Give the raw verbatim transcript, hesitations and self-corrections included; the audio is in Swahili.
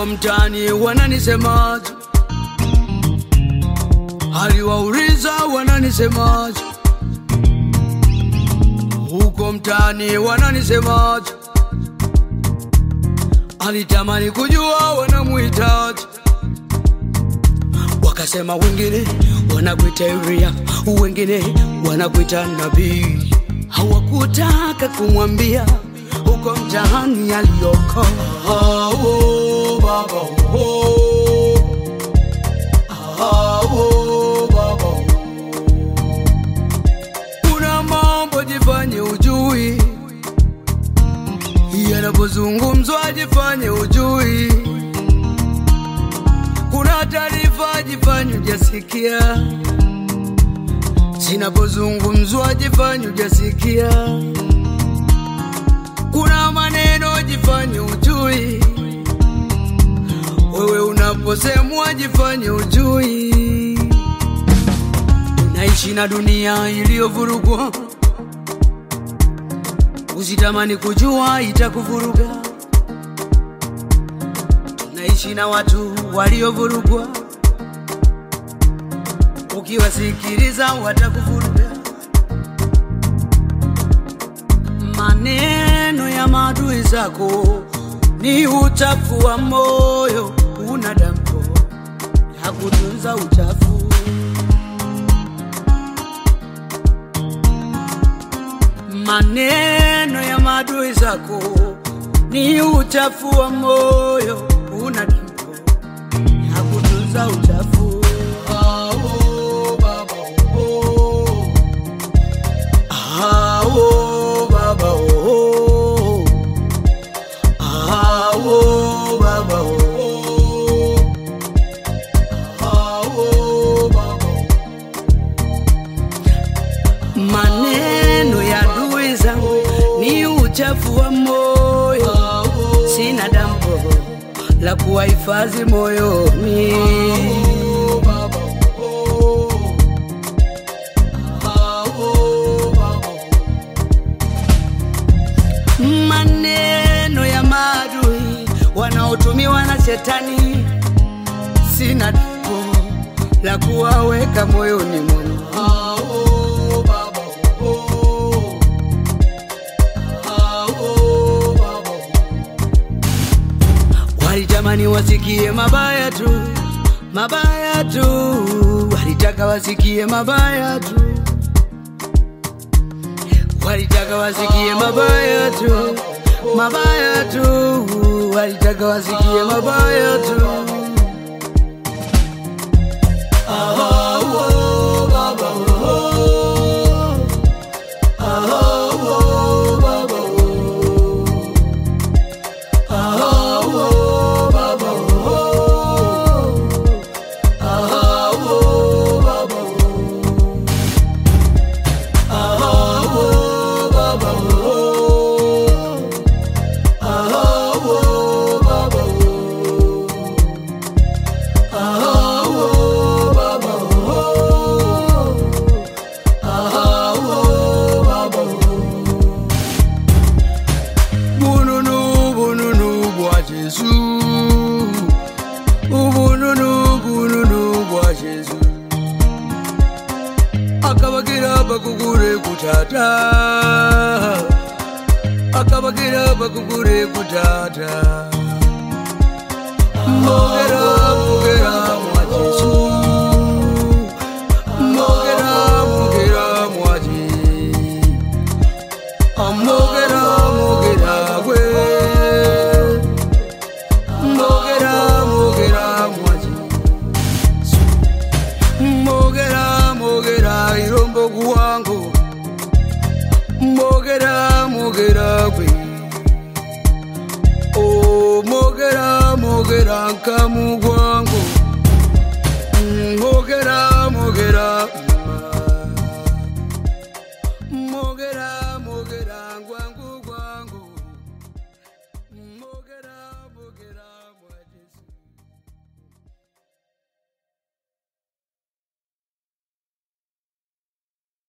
huko mtaani wananisemaje, aliwauliza wananisemaje, huko mtaani wananisemaje, alitamani kujua wanamuitaje. Wakasema wengine wanakuita Elia, wengine wanakuita nabii. Hawakutaka kumwambia huko mtaani aliyoko. Ah, oh, baba, oh. Ah, oh, baba, oh. Kuna mambo jifanye ujui, yanapozungumzwa jifanye ujui. Kuna taarifa jifanye hujasikia, zinapozungumzwa jifanye hujasikia. Kuna maneno jifanye ujui, wewe unaposemwa jifanye ujui. Tunaishi na dunia iliyovurugwa, usitamani kujua itakuvuruga. Tunaishi na watu waliovurugwa, ukiwasikiliza watakuvuruga. Maneno ya maadui zako ni uchafu wa moyo, una dampo ya kutunza uchafu. Maneno ya maadui zako ni uchafu wa moyo, una dampo ya kutunza uchafu. Ah, oh, baba, oh. Ah, oh, baba, oh. Ah, oh, baba, oh. Ah, oh, baba, oh. Maneno ya adui zangu ni uchafu wa moyo, sina dampo la kuwahifadhi moyoni. Maneno ya maadui wanaotumiwa na shetani, sina dampo la kuwaweka moyoni mwangu. Walitamani wasikie mabaya tu, mabaya tu, walitaka wasikie mabaya tu, walitaka wasikie mabaya tu, mabaya tu, walitaka wasikie mabaya tu. Ah, oh, baba, oh. Ah, oh, baba, oh. Ah, oh, baba, oh. Ah, oh, baba, oh. Ah, oh, baba, oh. Ah, oh, baba, oh. Ah, oh, baba, oh. Ah, oh, baba, oh. Bununu, bununu, bwa Jesu. Bununu, bununu, bwa Jesu. Akabagira bakugure kutata, akabagira bakugure kutata. Mogera, mogera, mwa Jesu. Mogera, mogera, mwa Jesu. Mogera, mogera, we. Mogera, mogera, mwa Jesu. Mogera, mogera, irombo guwangu. Mogera, mogera, we. Oh, mogera, mogera, nka